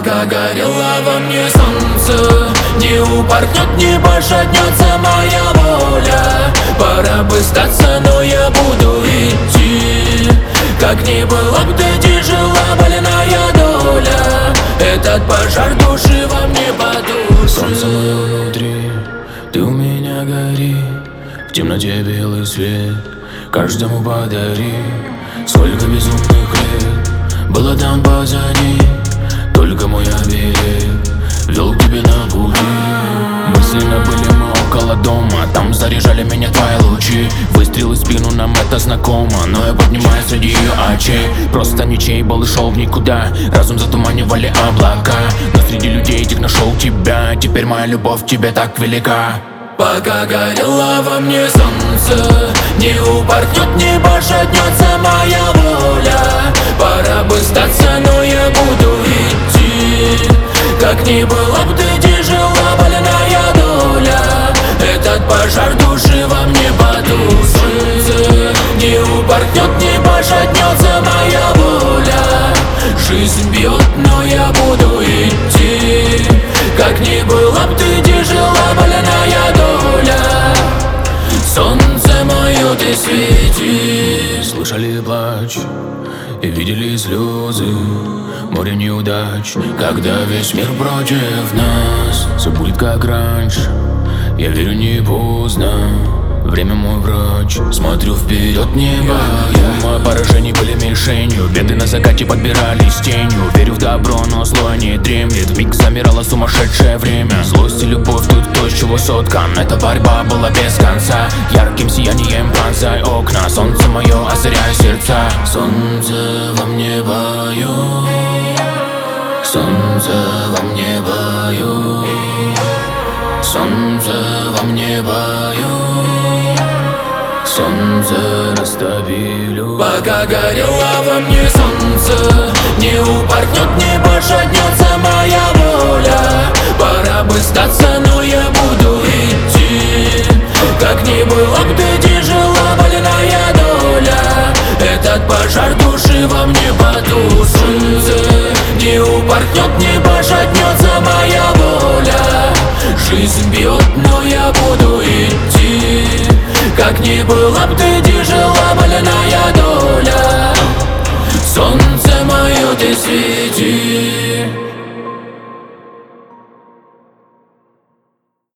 Пока горело во мне солнце, не упорхнет, не пошатнется моя воля. Пора бы сдаться, но я буду идти. Как ни было бы тяжела больная доля, этот пожар души во мне потушил. Солнце мое внутри, ты у меня гори, в темноте белый свет каждому подари. Сколько безумных лет было там позади, только мой оберег вел к тебе на пути. Мысленно были мы около дома, там заряжали меня твои лучи. Выстрелы в спину, нам это знакомо, но я поднимаюсь среди ее очей. Просто ничей был и шел в никуда, разум затуманивали облака. Но среди людей этих нашел тебя, теперь моя любовь к тебе так велика. Пока горело во мне солнце, не упорхнет, не пошатнется моя воля. Пора бы сдаться, но я буду идти. Как ни было бы тяжела больная доля, этот пожар души во мне потушил. Не упорхнет, не пошатнется моя воля. Жизнь бьет, но я буду идти. Как ни было бы тяжела больная доля, солнце мое, ты свети. Слышали плач и видели слезы, море неудач, когда весь мир против нас. Все будет как раньше, я верю, не поздно. Время мой врач, смотрю вперед, не боюсь. Мои поражения были мишенью, беды на закате подбирались тенью. Верю в добро, но зло не дремлет, вмиг замирало сумасшедшее время. Злость и любовь, тут то, с чего соткан. Эта борьба была без конца, ярким сиянием пронзай окна. Солнце мое, озаряй сердца. Солнце во мне бою, солнце во мне бою, солнце во мне бою, солнце растопилю. Пока горело во мне солнце, не упорхнет, не пошатнется моя воля. Пора бы сдаться, но я буду идти. Как ни было бы тяжела больная доля, этот пожар души во мне потушил. Не упорхнет, не пошатнется моя воля. Жизнь бьет, но я буду идти. Как ни было бы тяжела больная доля, солнце мое, ты свети.